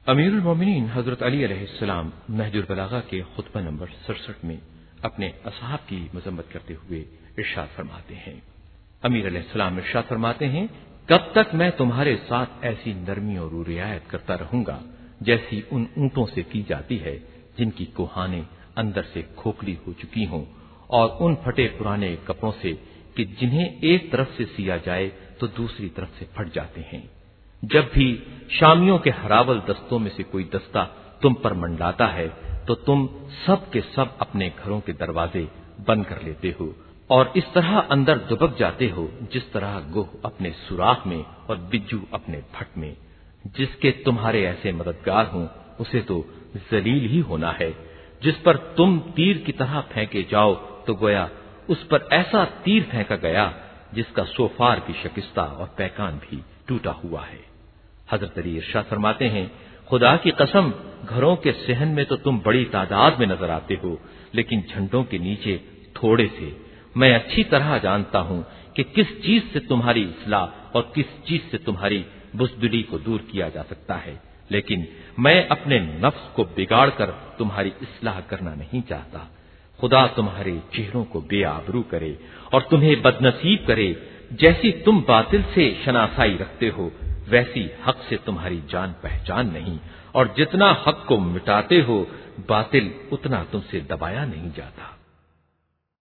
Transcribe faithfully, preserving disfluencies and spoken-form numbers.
अमीरुल मोमिनीन हजरत अली अलैहिस्सलाम नहजुल बलागा के खुतबा नंबर सड़सठ में अपने असहाब की मजम्मत करते हुए इरशाद फरमाते हैं। अमीर अलैहिस्सलाम इरशाद फरमाते हैं, कब तक मैं तुम्हारे साथ ऐसी नरमी और रियायत करता रहूंगा जैसी उन ऊंटों से की जाती है जिनकी कोहाने अंदर से खोखली हो चुकी हों, और उन फटे पुराने कपड़ों से कि जिन्हें एक तरफ से सिया जाए तो दूसरी तरफ से फट जाते हैं। जब भी शामियों के हरावल दस्तों में से कोई दस्ता तुम पर मंडलाता है तो तुम सब के सब अपने घरों के दरवाजे बंद कर लेते हो और इस तरह अंदर दुबक जाते हो जिस तरह गोह अपने सुराख में और बिज्जू अपने भट में। जिसके तुम्हारे ऐसे मददगार हों उसे तो जलील ही होना है। जिस पर तुम तीर की तरह फेंके जाओ तो गोया उस पर ऐसा तीर फेंका गया जिसका सोफार भी शिकस्ता और पैकान भी टूटा हुआ है। हजरत अली इरशाद फरमाते हैं, खुदा की कसम, घरों के सहन में तो तुम बड़ी तादाद में नजर आते हो, लेकिन झंडों के नीचे थोड़े से। मैं अच्छी तरह जानता हूं कि किस चीज से तुम्हारी इस्लाह और किस चीज से तुम्हारी बुज़दिली को दूर किया जा सकता है, लेकिन मैं अपने नफ्स को बिगाड़ कर तुम्हारी इस्लाह करना नहीं चाहता। खुदा तुम्हारे चेहरों को बेआबरू करे और तुम्हें बदनसीब करे। जैसी तुम बातिल से शनासाई रखते हो वैसी हक से तुम्हारी जान पहचान नहीं, और जितना हक को मिटाते हो बातिल उतना तुमसे दबाया नहीं जाता।